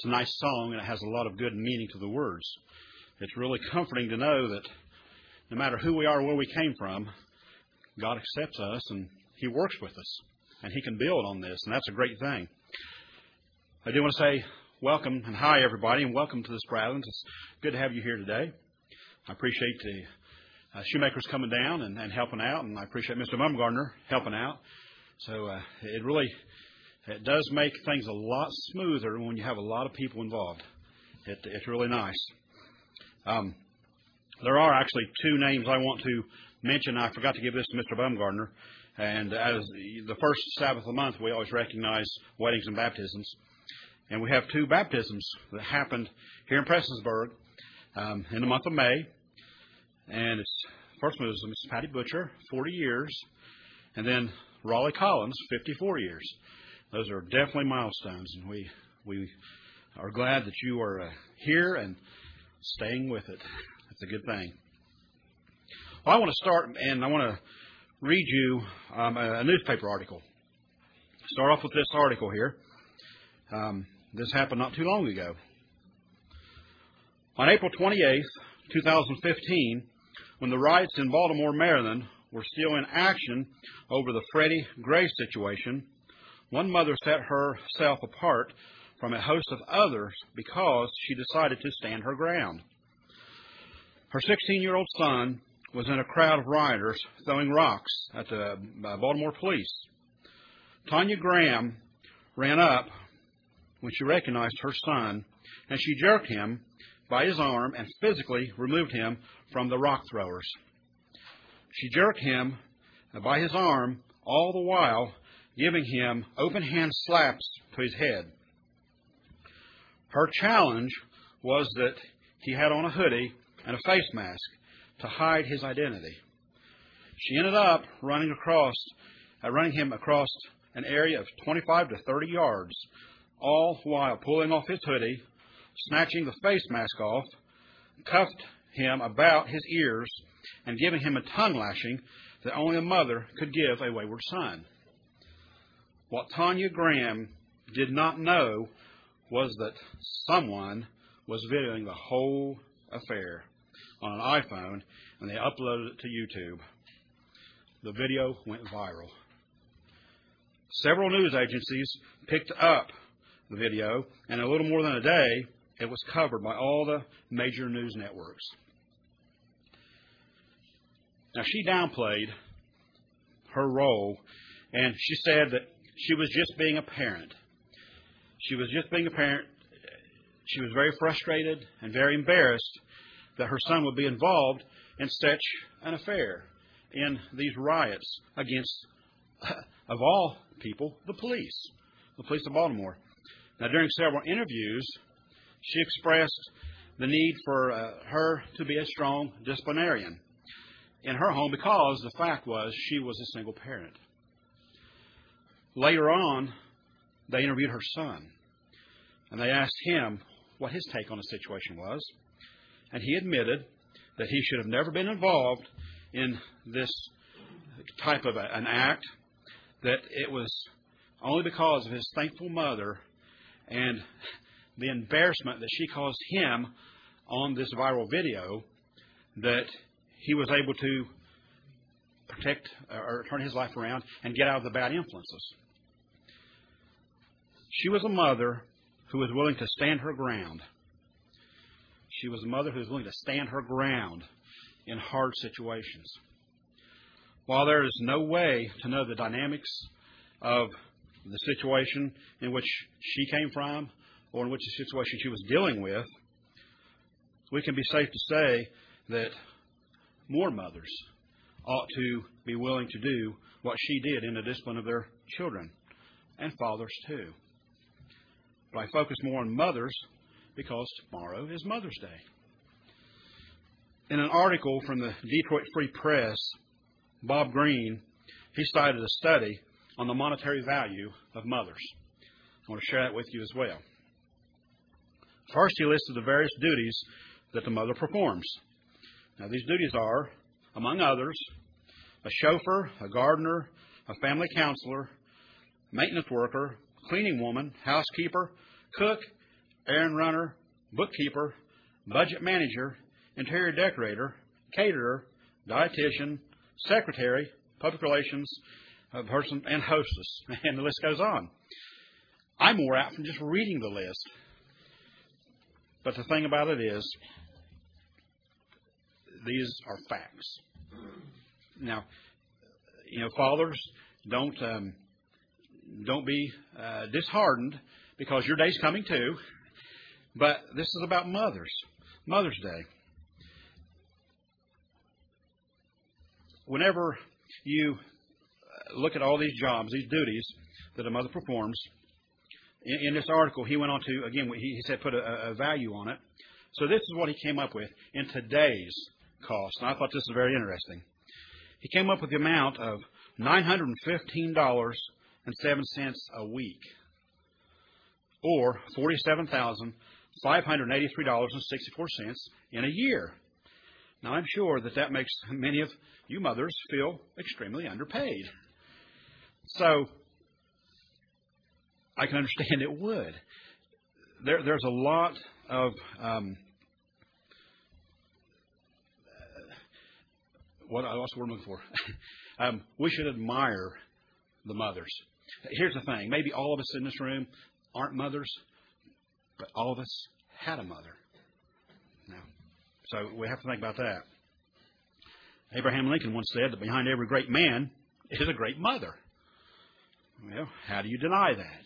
It's a nice song, and it has a lot of good meaning to the words. It's really comforting to know that no matter who we are or where we came from, God accepts us, and He works with us, and He can build on this, and that's a great thing. I do want to say welcome and hi, everybody, and welcome to this Bradlands. It's good to have you here today. I appreciate the Shoemakers coming down and helping out, and I appreciate Mr. Bumgardner helping out. So it does make things a lot smoother when you have a lot of people involved. It's really nice. There are actually two names I want to mention. I forgot to give this to Mr. Bumgardner. And as the first Sabbath of the month, we always recognize weddings and baptisms. And we have two baptisms that happened here in Prestonsburg in the month of May. And first one was Mrs. Patty Butcher, 40 years. And then Raleigh Collins, 54 years. Those are definitely milestones. And we are glad that you are here and staying with it. That's a good thing. Well, I want to start, and I want to read you a newspaper article. Start off with this article here. This happened not too long ago. On April 28th, 2015, when the riots in Baltimore, Maryland were still in action over the Freddie Gray situation, one mother set herself apart from a host of others because she decided to stand her ground. Her 16-year-old son was in a crowd of rioters throwing rocks at the Baltimore police. Tanya Graham ran up when she recognized her son, and she jerked him by his arm and physically removed him from the rock throwers. She jerked him by his arm, all the while giving him open-hand slaps to his head. Her challenge was that he had on a hoodie and a face mask to hide his identity. She ended up running him across an area of 25 to 30 yards, all while pulling off his hoodie, snatching the face mask off, cuffed him about his ears, and giving him a tongue lashing that only a mother could give a wayward son. What Tanya Graham did not know was that someone was videoing the whole affair on an iPhone, and they uploaded it to YouTube. The video went viral. Several news agencies picked up the video, and in a little more than a day, it was covered by all the major news networks. Now, she downplayed her role, and she said that she was just being a parent. She was just being a parent. She was very frustrated and very embarrassed that her son would be involved in such an affair, in these riots against, of all people, the police of Baltimore. Now, during several interviews, she expressed the need for her to be a strong disciplinarian in her home because the fact was she was a single parent. Later on, they interviewed her son, and they asked him what his take on the situation was, and he admitted that he should have never been involved in this type of an act, that it was only because of his thankful mother and the embarrassment that she caused him on this viral video that he was able to protect or turn his life around and get out of the bad influences. She was a mother who was willing to stand her ground. She was a mother who was willing to stand her ground in hard situations. While there is no way to know the dynamics of the situation in which she came from or in which the situation she was dealing with, we can be safe to say that more mothers ought to be willing to do what she did in the discipline of their children, and fathers too. But I focus more on mothers because tomorrow is Mother's Day. In an article from the Detroit Free Press, Bob Greene, he cited a study on the monetary value of mothers. I want to share that with you as well. First, he listed the various duties that the mother performs. Now, these duties are, among others, a chauffeur, a gardener, a family counselor, maintenance worker, cleaning woman, housekeeper, cook, errand runner, bookkeeper, budget manager, interior decorator, caterer, dietitian, secretary, public relations person, and hostess. And the list goes on. I'm wore out from just reading the list. But the thing about it is, these are facts. Now, fathers, don't be disheartened because your day's coming too. But this is about mothers. Mother's Day. Whenever you look at all these jobs, these duties that a mother performs, in this article he went on to, again, he said put a value on it. So this is what he came up with in today's cost. And I thought this was very interesting. He came up with the amount of $915.07 a week, or $47,583.64 in a year. Now, I'm sure that makes many of you mothers feel extremely underpaid. So, I can understand it would. There's a lot of what's the word I'm looking for? We should admire the mothers. Here's the thing. Maybe all of us in this room aren't mothers, but all of us had a mother. Now, so we have to think about that. Abraham Lincoln once said that behind every great man is a great mother. Well, how do you deny that?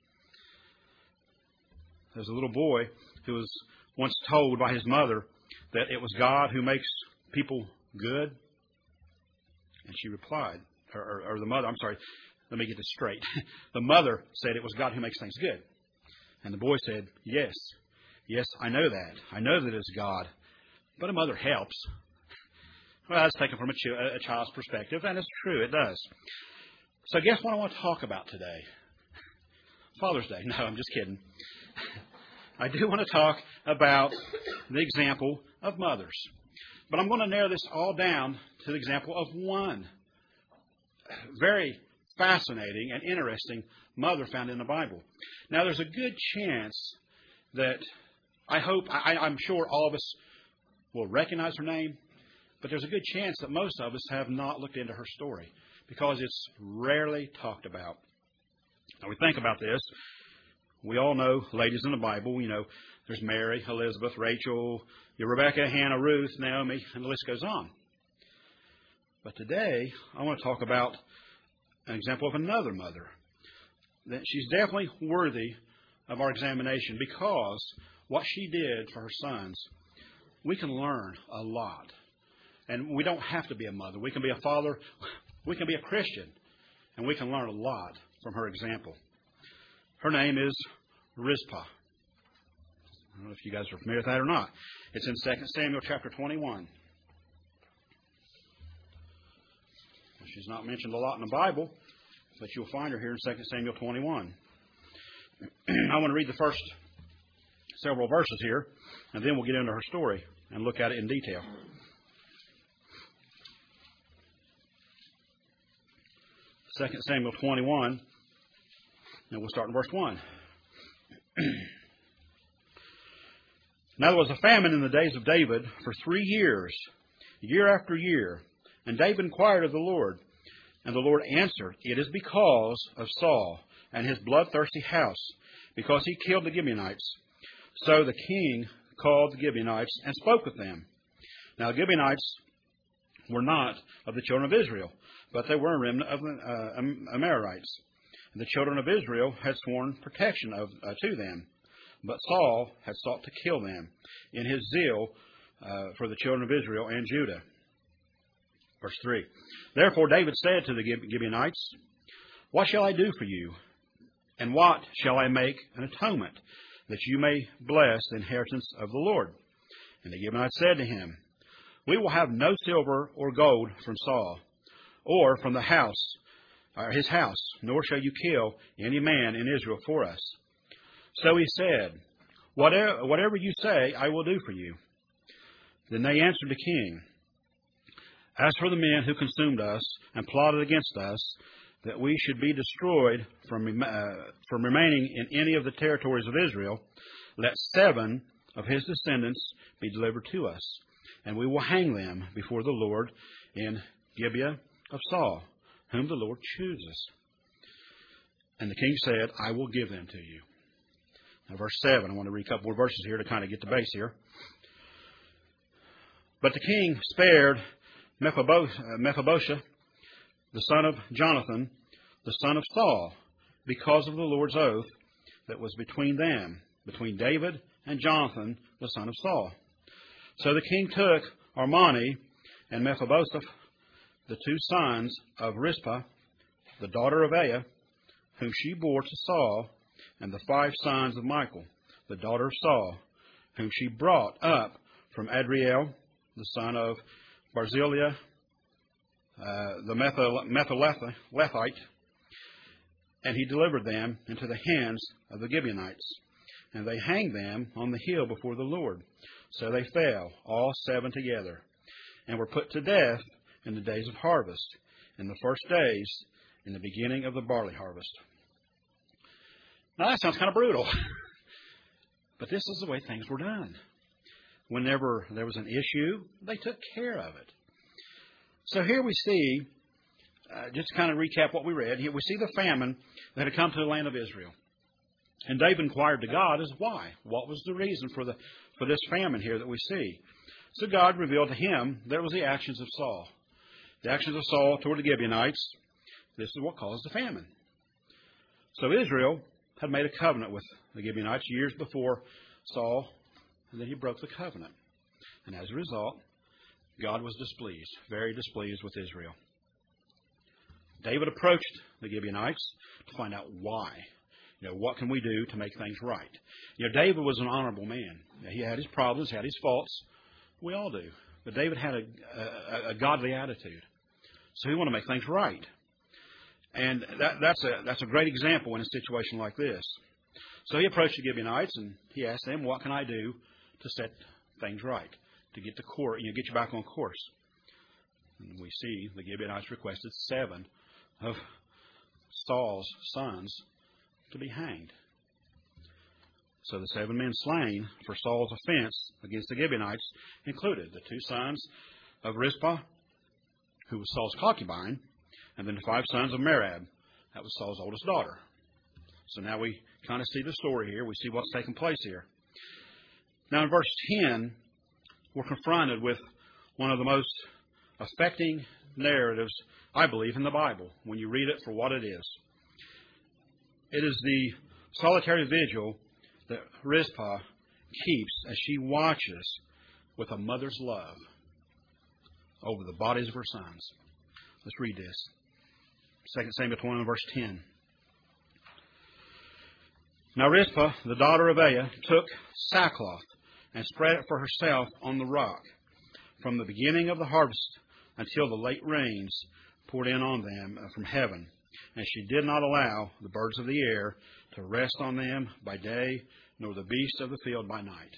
There's a little boy who was once told by his mother that it was God who makes people good. And she replied, or the mother, I'm sorry, let me get this straight. The mother said it was God who makes things good. And the boy said, yes, I know that. I know that it's God. But a mother helps. Well, that's taken from a child's perspective, and it's true, it does. So guess what I want to talk about today? Father's Day. No, I'm just kidding. I do want to talk about the example of mothers. But I'm going to narrow this all down to the example of one very fascinating and interesting mother found in the Bible. Now, there's a good chance that I'm sure all of us will recognize her name, but there's a good chance that most of us have not looked into her story because it's rarely talked about. Now, we think about this. We all know ladies in the Bible. There's Mary, Elizabeth, Rachel, Rebecca, Hannah, Ruth, Naomi, and the list goes on. But today, I want to talk about an example of another mother. That she's definitely worthy of our examination because what she did for her sons, we can learn a lot. And we don't have to be a mother. We can be a father. We can be a Christian. And we can learn a lot from her example. Her name is Rizpah. I don't know if you guys are familiar with that or not. It's in 2 Samuel chapter 21. She's not mentioned a lot in the Bible, but you'll find her here in 2 Samuel 21. I want to read the first several verses here, and then we'll get into her story and look at it in detail. 2 Samuel 21, and we'll start in verse 1. Now there was a famine in the days of David for 3 years, year after year. And David inquired of the Lord. And the Lord answered, it is because of Saul and his bloodthirsty house, because he killed the Gibeonites. So the king called the Gibeonites and spoke with them. Now the Gibeonites were not of the children of Israel, but they were a remnant of the Amorites. And the children of Israel had sworn protection to them. But Saul had sought to kill them in his zeal for the children of Israel and Judah. Verse 3. Therefore David said to the Gibeonites, what shall I do for you? And what shall I make an atonement, that you may bless the inheritance of the Lord? And the Gibeonites said to him, we will have no silver or gold from Saul, or from the house, or his house, nor shall you kill any man in Israel for us. So he said, whatever you say, I will do for you. Then they answered the king, as for the men who consumed us and plotted against us, that we should be destroyed from remaining in any of the territories of Israel, let 7 of his descendants be delivered to us, and we will hang them before the Lord in Gibeah of Saul, whom the Lord chooses. And the king said, I will give them to you. Now, verse 7, I want to read a couple more verses here to kind of get the base here. But the king spared Mephibosheth, the son of Jonathan, the son of Saul, because of the Lord's oath that was between them, between David and Jonathan, the son of Saul. So the king took Armoni and Mephibosheth, the 2 sons of Rizpah, the daughter of Aiah, whom she bore to Saul, and the 5 sons of Michal, the daughter of Saul, whom she brought up from Adriel, the son of Barzillai, the Methelethite, and he delivered them into the hands of the Gibeonites. And they hanged them on the hill before the Lord. So they fell, all 7 together, and were put to death in the days of harvest, in the first days, in the beginning of the barley harvest. Now that sounds kind of brutal. But this is the way things were done. Whenever there was an issue, they took care of it. So here we see, just to kind of recap what we read, here we see the famine that had come to the land of Israel. And David inquired to God as why. What was the reason for this famine here that we see? So God revealed to him that it was the actions of Saul. The actions of Saul toward the Gibeonites. This is what caused the famine. So Israel had made a covenant with the Gibeonites years before Saul, and then he broke the covenant. And as a result, God was displeased, very displeased with Israel. David approached the Gibeonites to find out why. What can we do to make things right? David was an honorable man. He had his problems, had his faults. We all do. But David had a godly attitude. So he wanted to make things right. And that's a great example in a situation like this. So he approached the Gibeonites and he asked them, what can I do to set things right? To get get you back on course. And we see the Gibeonites requested 7 of Saul's sons to be hanged. So the 7 men slain for Saul's offense against the Gibeonites included the 2 sons of Rizpah, who was Saul's concubine, and then the 5 sons of Merab. That was Saul's oldest daughter. So now we kind of see the story here. We see what's taking place here. Now in verse 10, we're confronted with one of the most affecting narratives, I believe, in the Bible, when you read it for what it is. It is the solitary vigil that Rizpah keeps as she watches with a mother's love over the bodies of her sons. Let's read this. 2 Samuel 21, verse 10. Now Rizpah, the daughter of Aiah, took sackcloth and spread it for herself on the rock from the beginning of the harvest until the late rains poured in on them from heaven. And she did not allow the birds of the air to rest on them by day, nor the beasts of the field by night.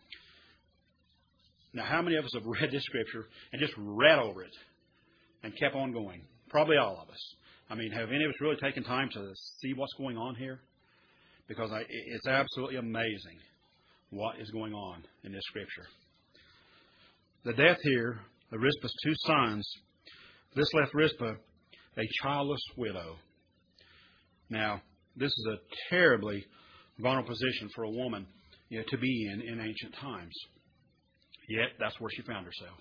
Now, how many of us have read this scripture and just read over it and kept on going? Probably all of us. I mean, have any of us really taken time to see what's going on here? Because it's absolutely amazing what is going on in this scripture. The death here of Rizpah's 2 sons, this left Rizpah a childless widow. Now, this is a terribly vulnerable position for a woman to be in ancient times. Yet, that's where she found herself.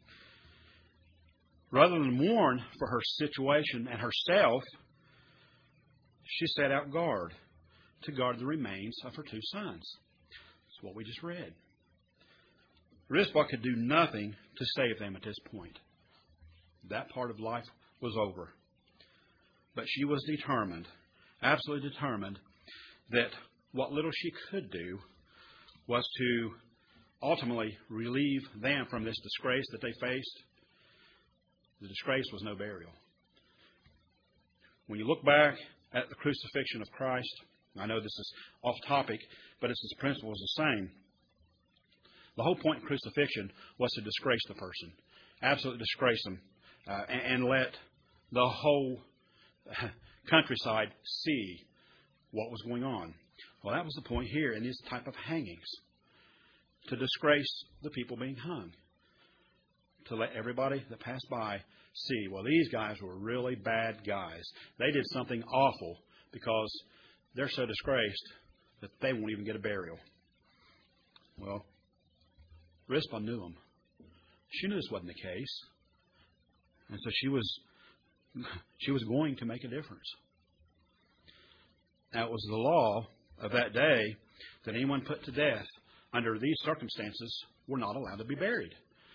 Rather than mourn for her situation and herself, she set out to guard the remains of her 2 sons. That's what we just read. Rizpah could do nothing to save them at this point. That part of life was over. But she was determined, absolutely determined, that what little she could do was to ultimately relieve them from this disgrace that they faced. The disgrace was no burial. When you look back at the crucifixion of Christ, I know this is off topic, but its principle is the same. The whole point of crucifixion was to disgrace the person, absolutely disgrace them, and let the whole countryside see what was going on. Well, that was the point here in these type of hangings. To disgrace the people being hung. To let everybody that passed by see, well, these guys were really bad guys. They did something awful because they're so disgraced that they won't even get a burial. Well, Rizpah knew them. She knew this wasn't the case. And so she was going to make a difference. Now, it was the law of that day that anyone put to death under these circumstances were not allowed to be buried.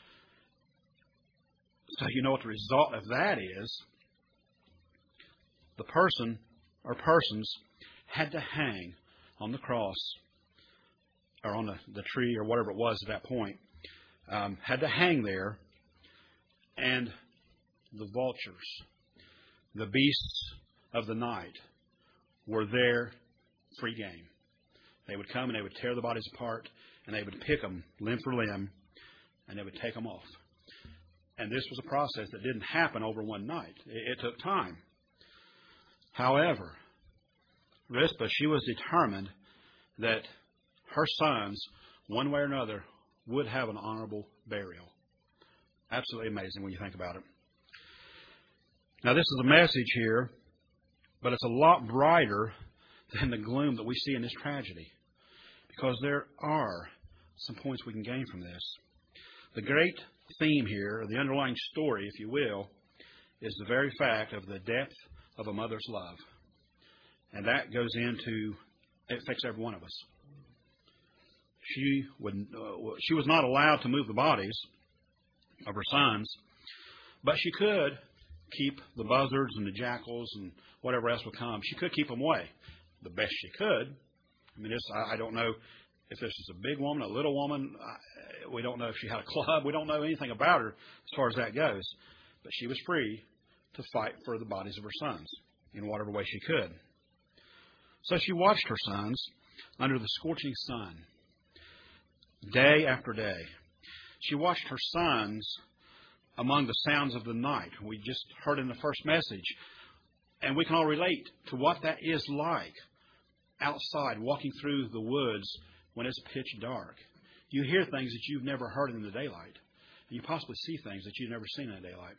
So you know what the result of that is. The person or persons had to hang on the cross or on the tree or whatever it was at that point. Had to hang there, and the vultures, the beasts of the night, were their free game. They would come and they would tear the bodies apart, and they would pick them limb for limb, and they would take them off. And this was a process that didn't happen over one night. It took time. However, Rizpah, she was determined that her sons, one way or another, would have an honorable burial. Absolutely amazing when you think about it. Now, this is a message here, but it's a lot brighter than the gloom that we see in this tragedy, because there are some points we can gain from this. The great theme here, or the underlying story, if you will, is the very fact of the depth of a mother's love. And that goes into, it affects every one of us. She was not allowed to move the bodies of her sons, but she could keep the buzzards and the jackals and whatever else would come. She could keep them away the best she could. I mean, I don't know if this is a big woman, a little woman. We don't know if she had a club. We don't know anything about her as far as that goes. But she was free to fight for the bodies of her sons in whatever way she could. So she watched her sons under the scorching sun, day after day. She watched her sons among the sounds of the night. We just heard in the first message. And we can all relate to what that is like outside, walking through the woods when it's pitch dark. You hear things that you've never heard in the daylight. And you possibly see things that you've never seen in the daylight.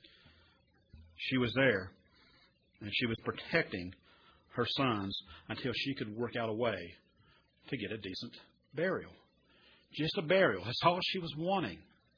She was there, and she was protecting her sons until she could work out a way to get a decent burial. Just a burial. That's all she was wanting.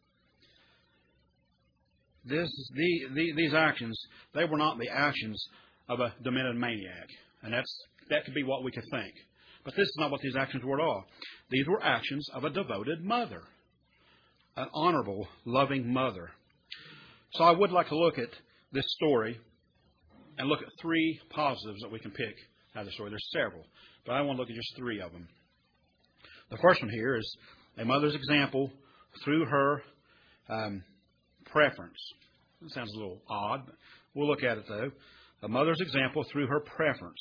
These actions, they were not the actions of a demented maniac. And that could be what we could think. But this is not what these actions were at all. These were actions of a devoted mother. An honorable, loving mother. So I would like to look at this story and look at three positives that we can pick out of the story. There's several, but I want to look at just three of them. The first one here is a mother's example through her preference. It sounds a little odd, but we'll look at it though. A mother's example through her preference.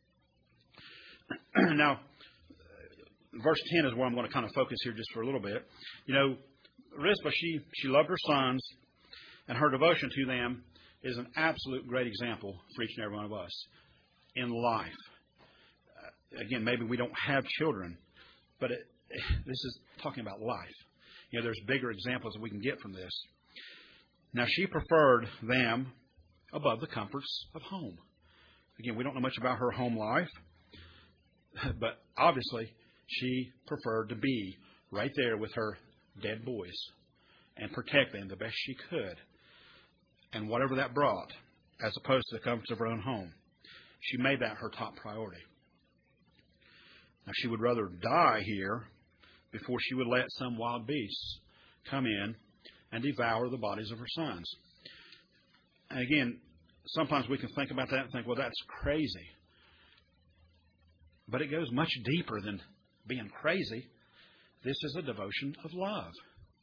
Now, verse 10 is where I'm going to kind of focus here just for a little bit. You know, Rizpah, she loved her sons, and her devotion to them is an absolute great example for each and every one of us in life. Again, maybe we don't have children, but this is talking about life. You know, there's bigger examples that we can get from this. Now, she preferred them above the comforts of home. Again, we don't know much about her home life, but obviously she preferred to be right there with her dead boys and protect them the best she could, and whatever that brought, as opposed to the comforts of her own home. She made that her top priority. Now, she would rather die here before she would let some wild beasts come in and devour the bodies of her sons. And again, sometimes we can think about that and think, well, that's crazy. But it goes much deeper than being crazy. This is a devotion of love.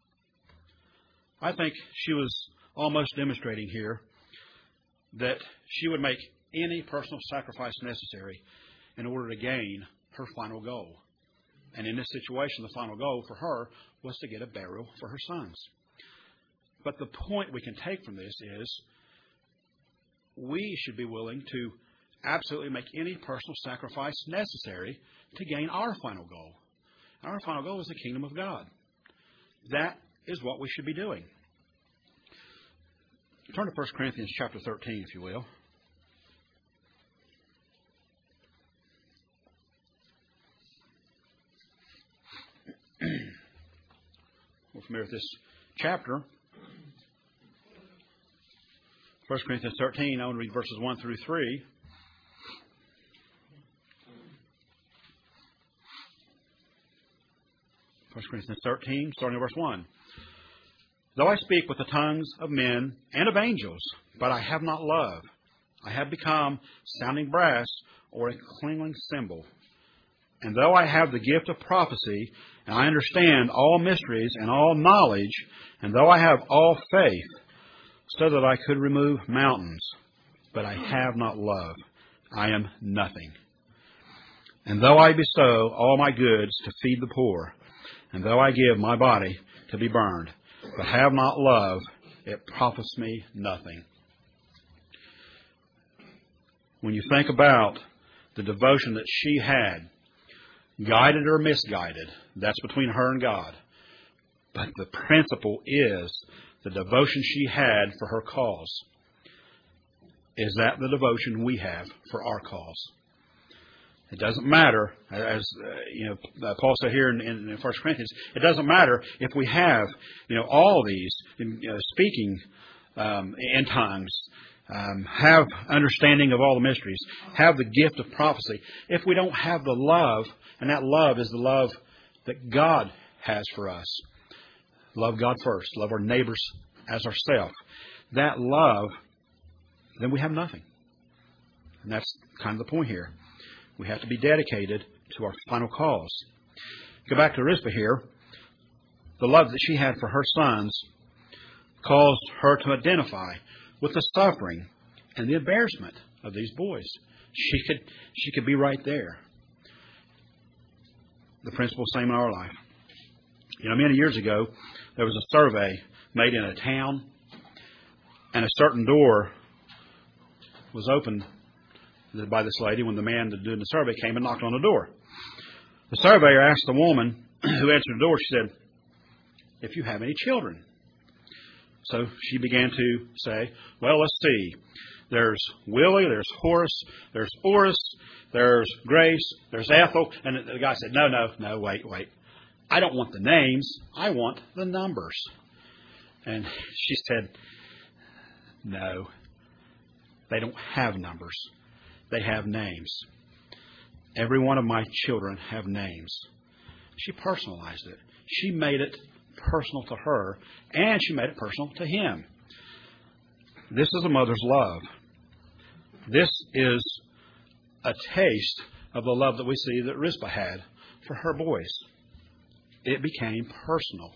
I think she was almost demonstrating here that she would make any personal sacrifice necessary in order to gain her final goal. And in this situation, the final goal for her was to get a burial for her sons. But the point we can take from this is we should be willing to absolutely make any personal sacrifice necessary to gain our final goal. Our final goal is the kingdom of God. That is what we should be doing. Turn to 1 Corinthians chapter 13, if you will. We're familiar with this chapter. 1 Corinthians 13, I want to read verses 1 through 3. First Corinthians 13, starting at verse 1. Though I speak with the tongues of men and of angels, but I have not love, I have become sounding brass or a clanging cymbal. And though I have the gift of prophecy, and I understand all mysteries and all knowledge, and though I have all faith, so that I could remove mountains, but I have not love, I am nothing. And though I bestow all my goods to feed the poor, and though I give my body to be burned, but have not love, it profits me nothing. When you think about the devotion that she had, guided or misguided, that's between her and God. But the principle is the devotion she had for her cause. Is that the devotion we have for our cause? It doesn't matter, as Paul said here in 1 Corinthians, it doesn't matter if we have all these, speaking in tongues, have understanding of all the mysteries, have the gift of prophecy. If we don't have the love, and that love is the love that God has for us. Love God first. Love our neighbors as ourselves. That love, then we have nothing. And that's kind of the point here. We have to be dedicated to our final cause. Go back to Rizpah here. The love that she had for her sons caused her to identify with the suffering and the embarrassment of these boys. She could be right there. The principle is the same in our life. Many years ago, there was a survey made in a town, and a certain door was opened by this lady when the man doing the survey came and knocked on the door. The surveyor asked the woman who answered the door, she said, if you have any children. So she began to say, well, let's see. There's Willie, there's Horace, there's Oris, there's Grace, there's Ethel. And the guy said, no, wait. I don't want the names. I want the numbers. And she said, no, they don't have numbers. They have names. Every one of my children have names. She personalized it. She made it personal to her, and she made it personal to him. This is a mother's love. This is a taste of the love that we see that Rizpah had for her boys. It became personal.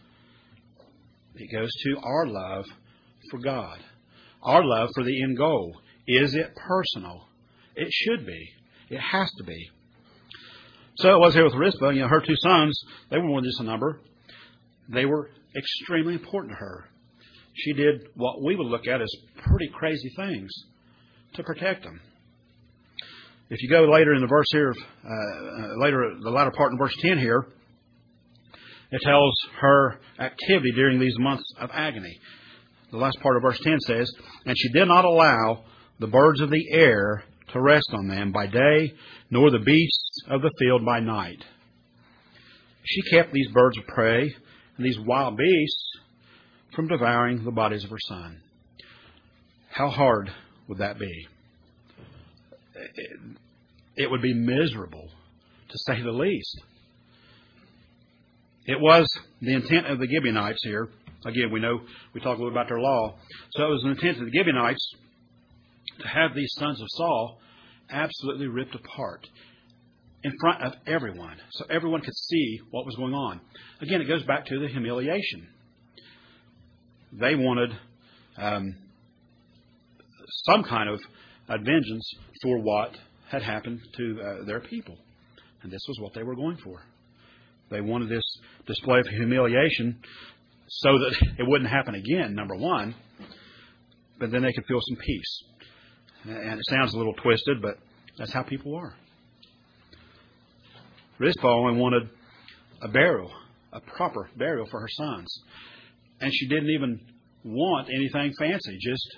It goes to our love for God. Our love for the end goal. Is it personal? It should be. It has to be. So it was here with Rizpah. Her two sons, they were more than just a number. They were extremely important to her. She did what we would look at as pretty crazy things to protect them. If you go later in the verse here, the latter part in verse 10 here, it tells her activity during these months of agony. The last part of verse 10 says, and she did not allow the birds of the air to rest on them by day, nor the beasts of the field by night. She kept these birds of prey and these wild beasts from devouring the bodies of her son. How hard would that be? It would be miserable, to say the least. It was the intent of the Gibeonites here. Again, we talk a little about their law. So it was the intent of the Gibeonites to have these sons of Saul absolutely ripped apart in front of everyone, so everyone could see what was going on. Again, it goes back to the humiliation. They wanted some kind of vengeance for what had happened to their people. And this was what they were going for. They wanted this display of humiliation so that it wouldn't happen again, number one, but then they could feel some peace. And it sounds a little twisted, but that's how people are. Rizpah only wanted a burial, a proper burial for her sons. And she didn't even want anything fancy, just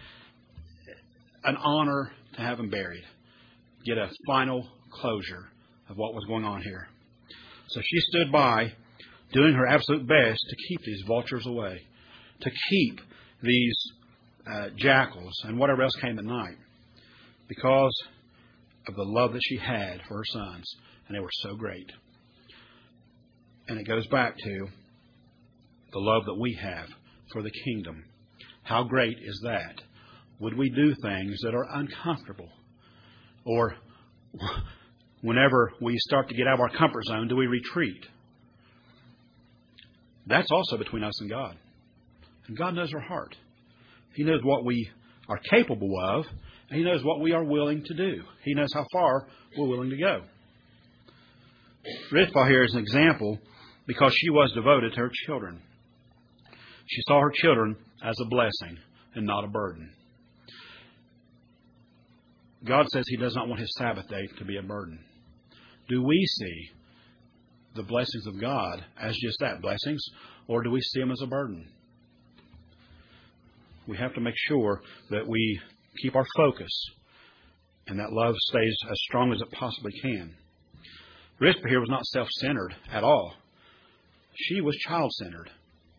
an honor to have them buried. Get a final closure of what was going on here. So she stood by, doing her absolute best to keep these vultures away, to keep these jackals and whatever else came at night, because of the love that she had for her sons. And they were so great. And it goes back to the love that we have for the kingdom. How great is that? Would we do things that are uncomfortable? Or whenever we start to get out of our comfort zone, do we retreat? That's also between us and God. And God knows our heart. He knows what we are capable of, and He knows what we are willing to do. He knows how far we're willing to go. Rizpah here is an example because she was devoted to her children. She saw her children as a blessing and not a burden. God says He does not want His Sabbath day to be a burden. Do we see the blessings of God as just that, blessings, or do we see them as a burden? We have to make sure that we keep our focus and that love stays as strong as it possibly can. Rizpah here was not self-centered at all. She was child-centered.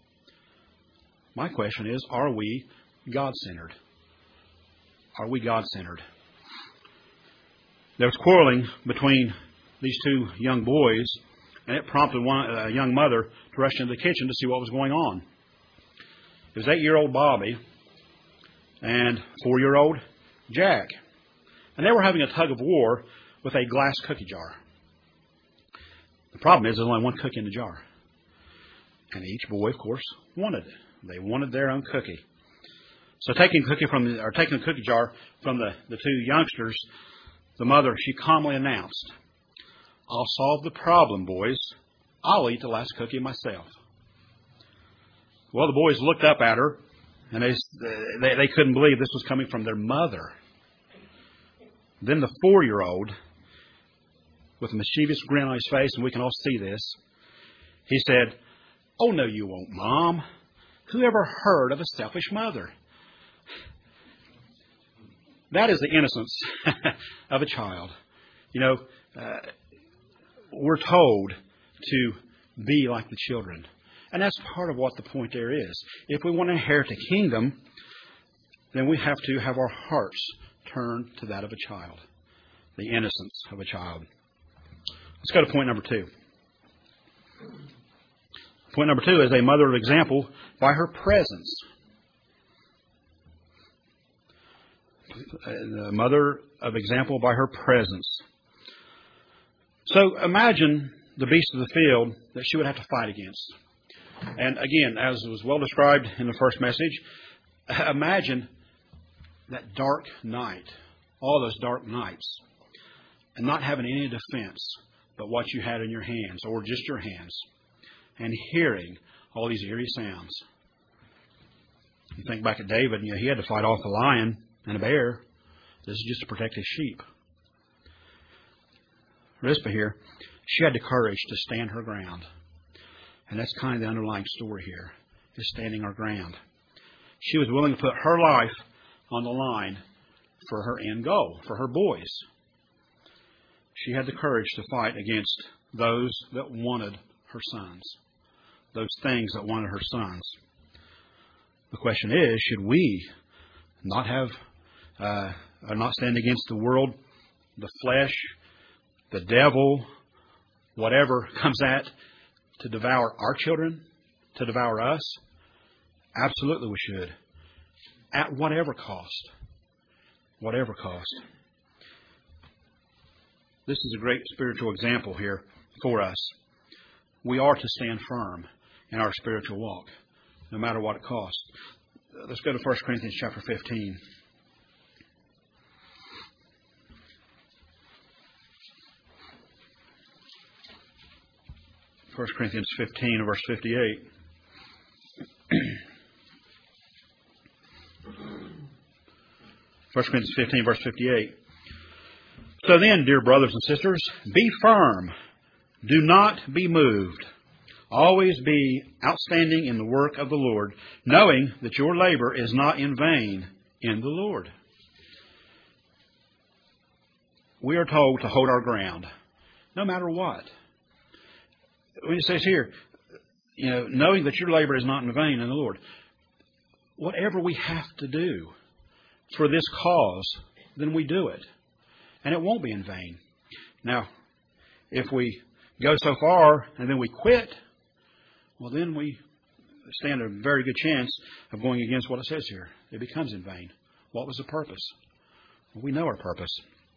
My question is, are we God-centered? Are we God-centered? There was quarreling between these two young boys, and it prompted a young mother to rush into the kitchen to see what was going on. It was 8-year-old Bobby and 4-year-old Jack. And they were having a tug of war with a glass cookie jar. The problem is there's only one cookie in the jar. And each boy, of course, wanted it. They wanted their own cookie. So taking the cookie jar from the two youngsters, the mother, she calmly announced, "I'll solve the problem, boys. I'll eat the last cookie myself." Well, the boys looked up at her, and they couldn't believe this was coming from their mother. Then the 4-year-old, with a mischievous grin on his face, and we can all see this, he said, "Oh, no, you won't, Mom. Who ever heard of a selfish mother?" That is the innocence of a child. You know, we're told to be like the children. And that's part of what the point there is. If we want to inherit the kingdom, then we have to have our hearts turned to that of a child. The innocence of a child. Let's go to point number 2. Point number 2 is a mother of example by her presence. The mother of example by her presence. So imagine the beast of the field that she would have to fight against. And again, as was well described in the first message, imagine that dark night, all those dark nights, and not having any defense but what you had in your hands, or just your hands, and hearing all these eerie sounds. You think back at David, he had to fight off a lion and a bear. This is just to protect his sheep. Rizpah here, she had the courage to stand her ground. And that's kind of the underlying story here, is standing her ground. She was willing to put her life on the line for her end goal, for her boys. She had the courage to fight against those that wanted her sons, those things that wanted her sons. The question is, should we not stand against the world, the flesh, the devil, whatever comes to devour our children, to devour us? Absolutely we should. At whatever cost. Whatever cost. This is a great spiritual example here for us. We are to stand firm in our spiritual walk, no matter what it costs. Let's go to 1 Corinthians chapter 15. 1 Corinthians 15, verse 58. 1 Corinthians 15, verse 58. So then, dear brothers and sisters, be firm, Do not be moved. Always be outstanding in the work of the Lord, knowing that your labor is not in vain in the Lord. We are told to hold our ground, no matter what. When it says here, knowing that your labor is not in vain in the Lord, whatever we have to do for this cause, then we do it. And it won't be in vain. Now, if we go so far and then we quit, well, then we stand a very good chance of going against what it says here. It becomes in vain. What was the purpose? Well, we know our purpose.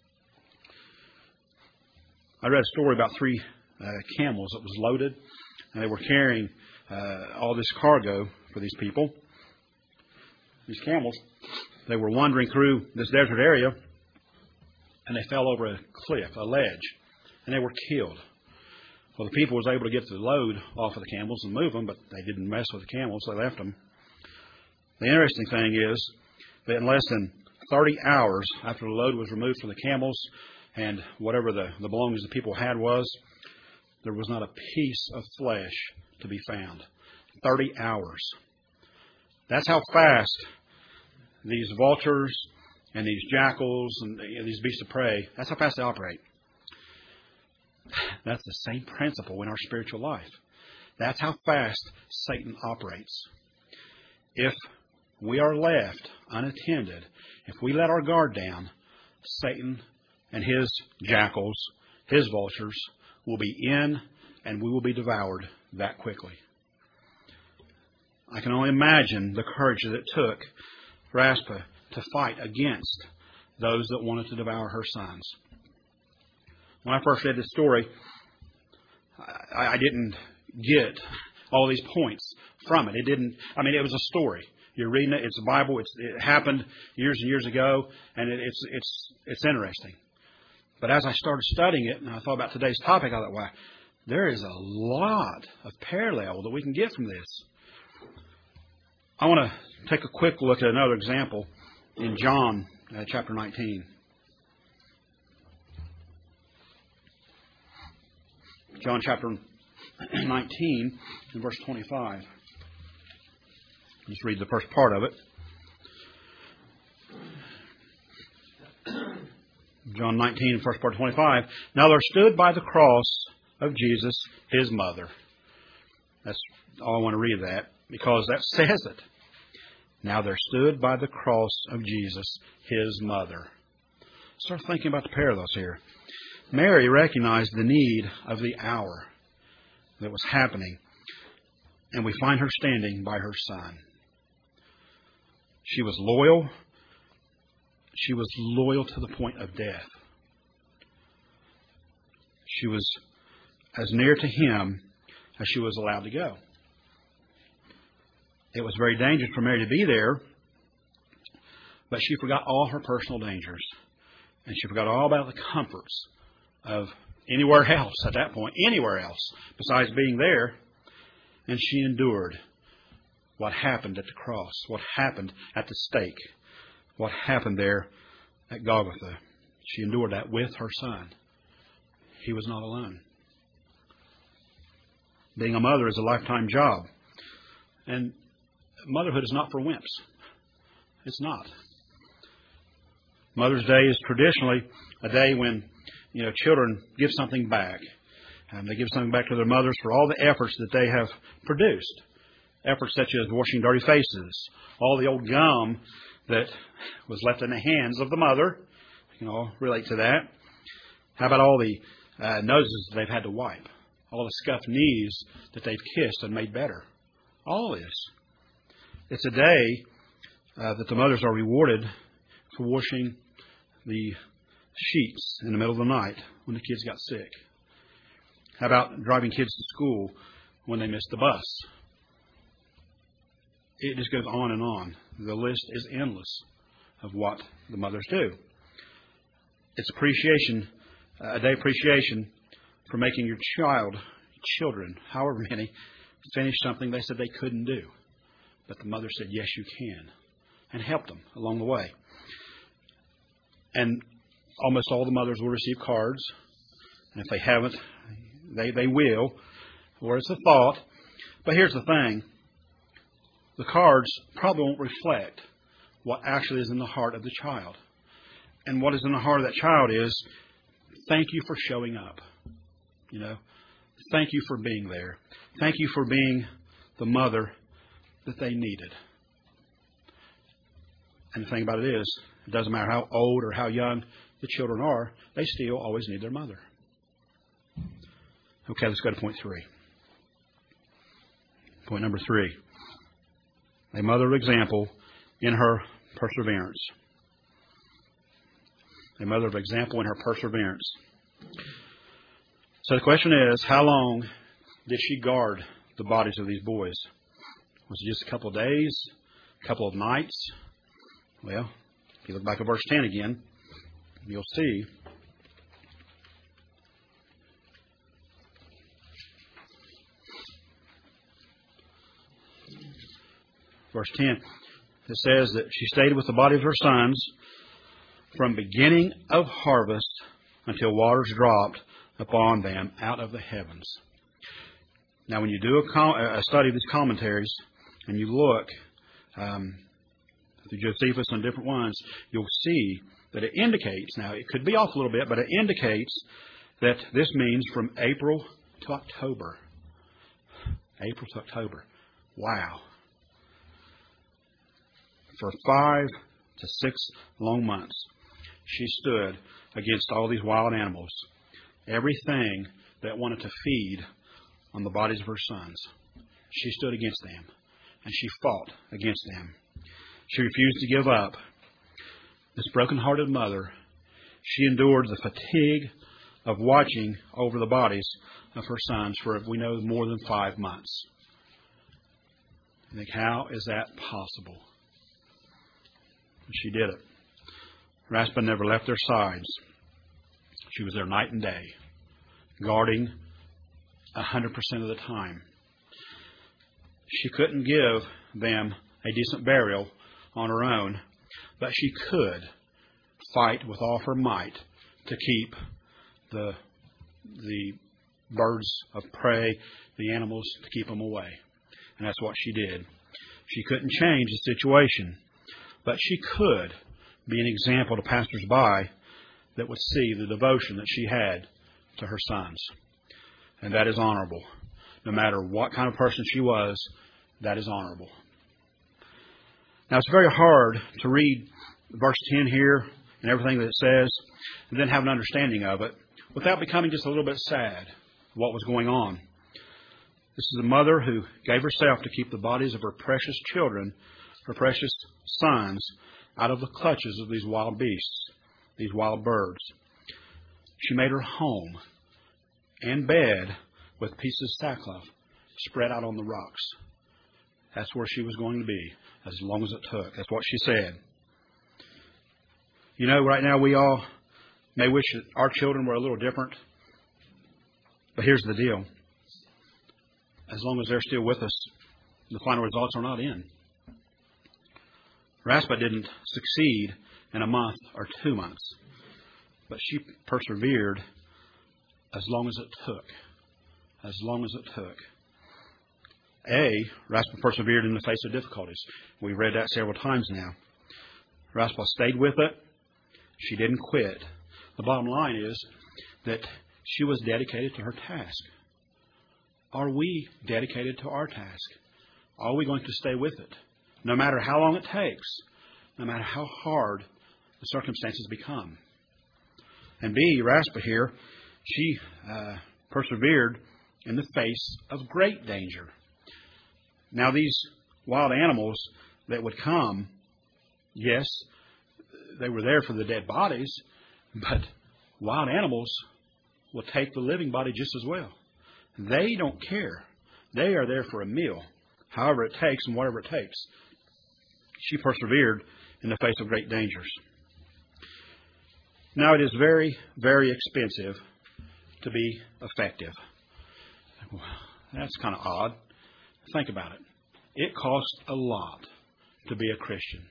I read a story about 3 camels that was loaded, and they were carrying all this cargo for these people. These camels, they were wandering through this desert area, and they fell over a cliff, a ledge, and they were killed. Well, the people was able to get the load off of the camels and move them, but they didn't mess with the camels. They left them. The interesting thing is that in less than 30 hours after the load was removed from the camels and whatever the belongings the people had was, there was not a piece of flesh to be found. 30 hours. That's how fast these vultures and these jackals and these beasts of prey, that's how fast they operate. That's the same principle in our spiritual life. That's how fast Satan operates. If we are left unattended, if we let our guard down, Satan and his jackals, his vultures, will be in and we will be devoured that quickly. I can only imagine the courage that it took for Aspa to fight against those that wanted to devour her sons. When I first read this story, I didn't get all these points from it. It was a story. You're reading it. It's a Bible. It happened years and years ago, and it's interesting. But as I started studying it, and I thought about today's topic, I thought, wow, there is a lot of parallel that we can get from this. I want to take a quick look at another example in John chapter 19. John chapter 19 and verse 25. Just read the first part of it. John 19, first part 25. Now there stood by the cross of Jesus his mother. That's all I want to read of that, because that says it. Now there stood by the cross of Jesus his mother. Start thinking about the parallels here. Mary recognized the need of the hour that was happening, and we find her standing by her son. She was loyal. She was loyal to the point of death. She was as near to him as she was allowed to go. It was very dangerous for Mary to be there, but she forgot all her personal dangers, and she forgot all about the comforts of anywhere else at that point, anywhere else besides being there. And she endured what happened at the cross, what happened at the stake, what happened there at Golgotha. She endured that with her son. He was not alone. Being a mother is a lifetime job. And motherhood is not for wimps. It's not. Mother's Day is traditionally a day when children give something back. And they give something back to their mothers for all the efforts that they have produced. Efforts such as washing dirty faces, all the old gum that was left in the hands of the mother. You can all relate to that. How about all the noses that they've had to wipe? All the scuffed knees that they've kissed and made better. All this. It's a day that the mothers are rewarded for washing the sheets in the middle of the night when the kids got sick. How about driving kids to school when they missed the bus? It just goes on and on. The list is endless of what the mothers do. It's appreciation, a day appreciation for making your children, however many, finish something they said they couldn't do. But the mother said, yes, you can, and helped them along the way. And almost all the mothers will receive cards. And if they haven't, They will, or it's a thought. But here's the thing. The cards probably won't reflect what actually is in the heart of the child. And what is in the heart of that child is, thank you for showing up. Thank you for being there. Thank you for being the mother that they needed. And the thing about it is, it doesn't matter how old or how young the children are, they still always need their mother. Okay, let's go to point 3. Point number 3. A mother of example in her perseverance. A mother of example in her perseverance. So the question is, how long did she guard the bodies of these boys? Was it just a couple of days? A couple of nights? Well, if you look back at verse 10 again, you'll see verse 10, it says that she stayed with the body of her sons from beginning of harvest until waters dropped upon them out of the heavens. Now, when you do a study of these commentaries and you look through Josephus and different ones, you'll see that it indicates, now it could be off a little bit, but it indicates that this means from April to October. April to October. Wow. For 5 to 6 long months, she stood against all these wild animals. Everything that wanted to feed on the bodies of her sons. She stood against them, and she fought against them. She refused to give up. This broken-hearted mother, she endured the fatigue of watching over the bodies of her sons for, we know, more than 5 months. I think, how is that possible? She did it. Raspa never left their sides. She was there night and day, guarding 100% of the time. She couldn't give them a decent burial on her own, but she could fight with all her might to keep the birds of prey, the animals, to keep them away. And that's what she did. She couldn't change the situation, but she could be an example to passers-by that would see the devotion that she had to her sons. And that is honorable. No matter what kind of person she was, that is honorable. Now, it's very hard to read verse 10 here and everything that it says and then have an understanding of it without becoming just a little bit sad of what was going on. This is a mother who gave herself to keep the bodies of her precious children, her precious sons, out of the clutches of these wild beasts, these wild birds. She made her home and bed with pieces of sackcloth spread out on the rocks. That's where she was going to be, as long as it took. That's what she said. Right now we all may wish that our children were a little different. But here's the deal. As long as they're still with us, the final results are not in. Raspa didn't succeed in a month or 2 months, but she persevered as long as it took. As long as it took. Raspa persevered in the face of difficulties. We've read that several times now. Raspa stayed with it. She didn't quit. The bottom line is that she was dedicated to her task. Are we dedicated to our task? Are we going to stay with it? No matter how long it takes, no matter how hard the circumstances become. And Raspa here, she persevered in the face of great danger. Now, these wild animals that would come, yes, they were there for the dead bodies, but wild animals will take the living body just as well. They don't care. They are there for a meal, however it takes and whatever it takes. She persevered in the face of great dangers. Now, it is very, very expensive to be effective. Well, that's kind of odd. Think about it. It costs a lot to be a Christian.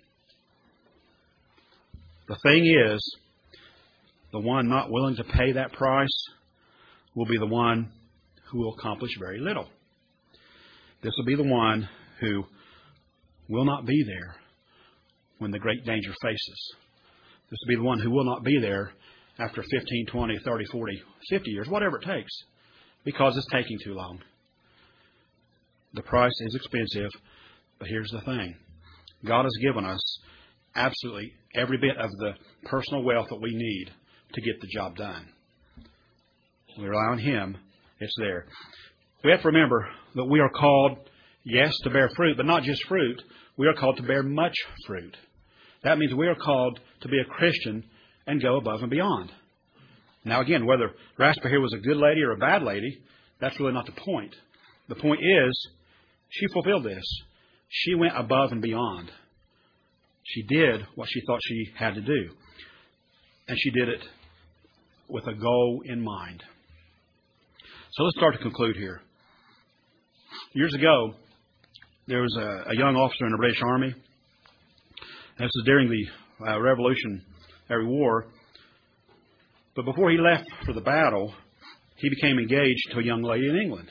The thing is, the one not willing to pay that price will be the one who will accomplish very little. This will be the one who will not be there when the great danger faces. This will be the one who will not be there after 15, 20, 30, 40, 50 years, whatever it takes, because it's taking too long. The price is expensive, but here's the thing. God has given us absolutely every bit of the personal wealth that we need to get the job done. We rely on Him. It's there. We have to remember that we are called, yes, to bear fruit, but not just fruit. We are called to bear much fruit. That means we are called to be a Christian and go above and beyond. Now, again, whether Raspa here was a good lady or a bad lady, that's really not the point. The point is, she fulfilled this. She went above and beyond. She did what she thought she had to do. And she did it with a goal in mind. So let's start to conclude here. Years ago, there was a young officer in the British Army. This was during the Revolutionary War. But before he left for the battle, he became engaged to a young lady in England.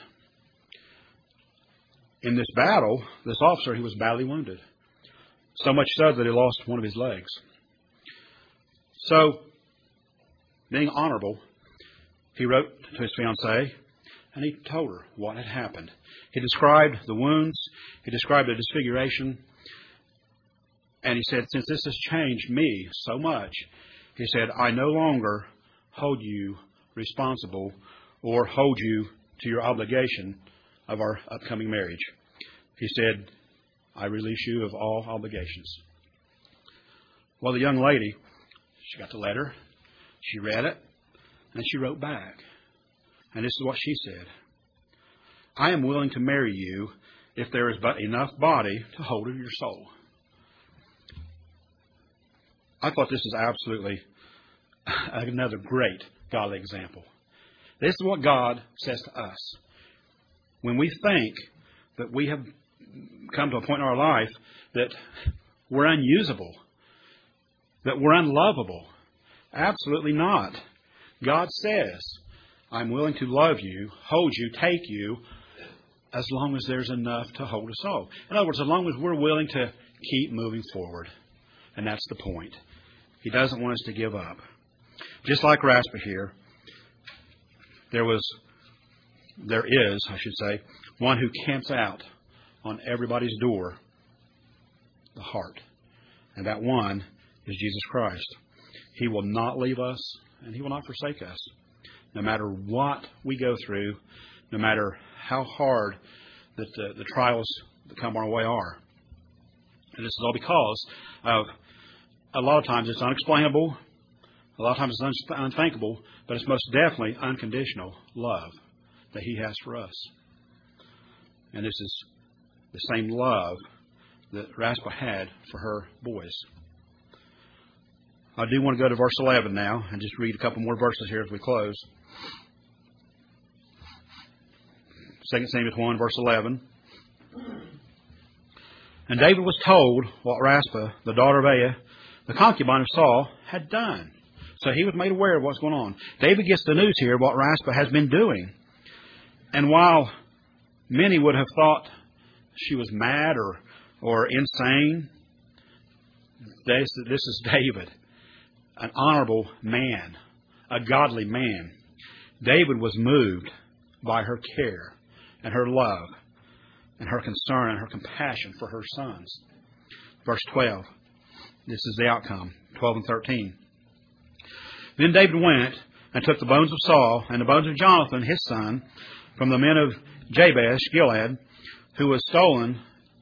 In this battle, this officer, he was badly wounded. So much so that he lost one of his legs. So, being honorable, he wrote to his fiancée, and he told her what had happened. He described the wounds. He described the disfiguration. And he said, since this has changed me so much, he said, I no longer hold you responsible or hold you to your obligation of our upcoming marriage. He said, I release you of all obligations. Well, the young lady, she got the letter, she read it, and she wrote back. And this is what she said. I am willing to marry you if there is but enough body to hold of your soul. I thought this is absolutely another great godly example. This is what God says to us. When we think that we have come to a point in our life that we're unusable, that we're unlovable, absolutely not. God says, I'm willing to love you, hold you, take you, as long as there's enough to hold us all. In other words, as long as we're willing to keep moving forward. And that's the point. He doesn't want us to give up. Just like Raspa here, there is, one who camps out on everybody's door, the heart. And that one is Jesus Christ. He will not leave us, and He will not forsake us. No matter what we go through, no matter how hard that the trials that come our way are. And this is all because of, a lot of times it's unexplainable, a lot of times it's unthinkable, but it's most definitely unconditional love that He has for us. And this is the same love that Raspa had for her boys. I do want to go to verse 11 now and just read a couple more verses here as we close. 2 Samuel 1, verse 11. And David was told what Raspa, the daughter of Aiah, the concubine of Saul, had done. So he was made aware of what's going on. David gets the news here of what Raspa has been doing. And while many would have thought she was mad or insane, this is David, an honorable man, a godly man. David was moved by her care and her love and her concern and her compassion for her sons. Verse 12. This is the outcome. 12 and 13. Then David went and took the bones of Saul and the bones of Jonathan, his son, from the men of Jabesh Gilead, who had stolen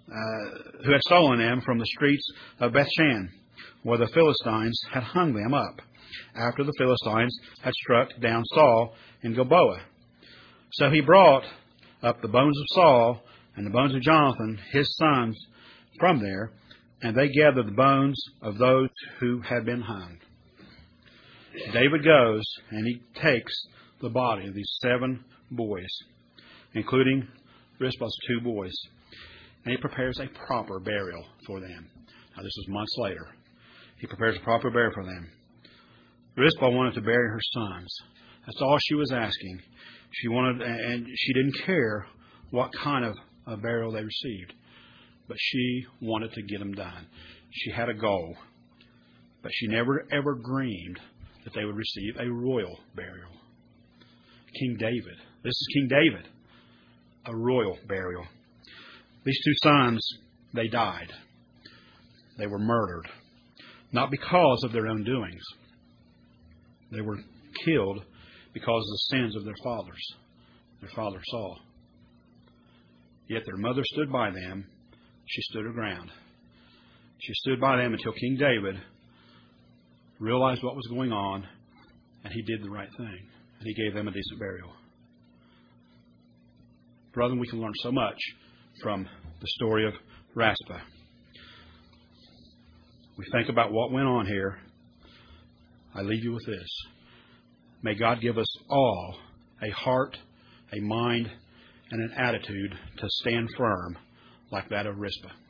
them from the streets of Bethshan, where the Philistines had hung them up, after the Philistines had struck down Saul in Gilboa. So he brought up the bones of Saul and the bones of Jonathan, his sons, from there, and they gathered the bones of those who had been hung. David goes and he takes the body of these 7 boys, including Rizpah's 2 boys, and he prepares a proper burial for them. Now, this is months later. He prepares a proper burial for them. Rizpah wanted to bury her sons. That's all she was asking. She wanted, and she didn't care what kind of a burial they received, but she wanted to get them done. She had a goal, but she never ever dreamed that they would receive a royal burial. King David. This is King David. A royal burial. These two sons, they died. They were murdered. Not because of their own doings. They were killed because of the sins of their father Saul. Yet their mother stood by them. She stood her ground. She stood by them until King David realized what was going on, and he did the right thing. And he gave them a decent burial. Brethren, we can learn so much from the story of Rizpah. We think about what went on here. I leave you with this. May God give us all a heart, a mind, and an attitude to stand firm like that of Rizpah.